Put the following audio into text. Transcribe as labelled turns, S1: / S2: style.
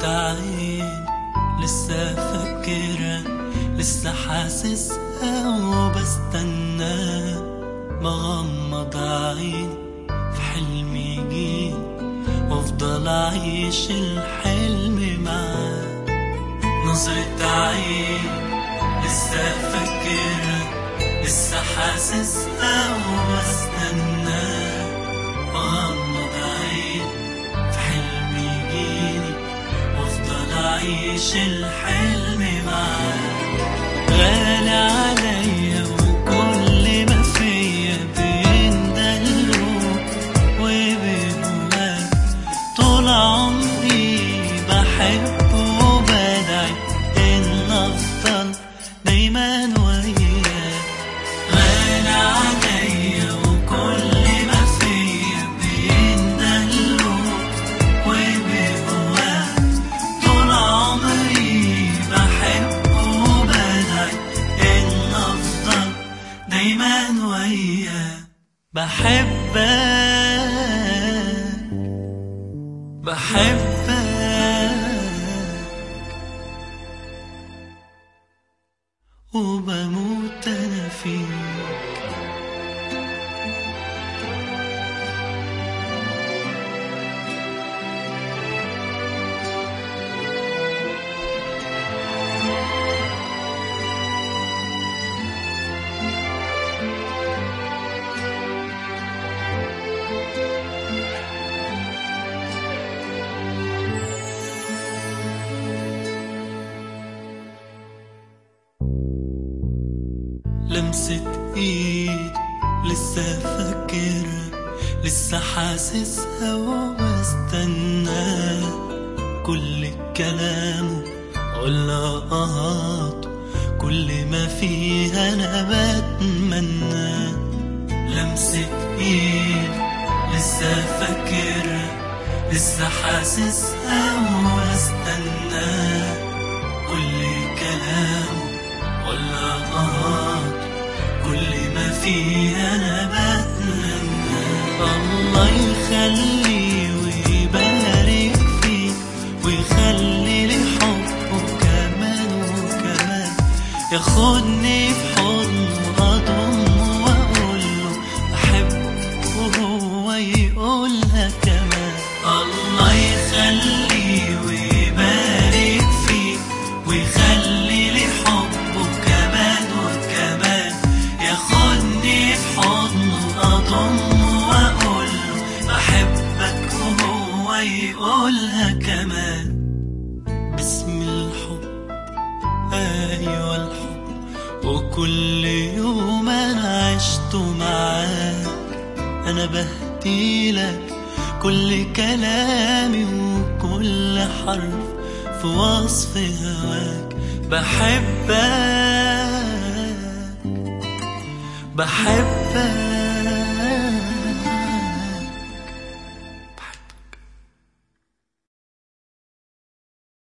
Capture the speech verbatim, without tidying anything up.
S1: عين لسه فاكرها، لسه حاسسها وبستنى بغمض عين في حلم يجي وافضل اعيش الحلم معاه. نظرة عين لسه فاكرها، لسه حاسسها وبستنى بغمض عين في حلم يجيني وافضل اعيش الحلم معاه. غالي عليا وكل ما فيا بيندلوا وبهواك طول عمري بحبه وبدعي ان افضل دايما وياك. غالي عليا وكل ما فيا بيندلوا وبهواك طول عمري بحبه وبدعي ان افضل دايما وياك. بحبك بحبك وبموت انا فيك. لمسة ايد لسه فاكرها، لسه حاسسها وبستنى كل كلامه ولقاته كل ما فيها انا بتمنى. لمسة ايد لسه فاكرها، لسه حاسسها وبستنى كل كلامه ولقاته كل ما فيها انا بتمنى. الله يخليه ويبارك فيه ويخلي لي حبه كمان وكمان، ياخدني في حضنه واضمه واقول له بحبه وهو يقولها كمان. الله يخليه ويبارك فيه ويخلي لي حبه كمان وكمان، ياخدني في حضنه اضمه واقول له بحبك وهو يقولها كمان. باسم الحب ايوه الحب، وكل يوم انا عشته معاك انا بهديلك كل كلامي وكل حرف في وصف هواك. بحبك بحبك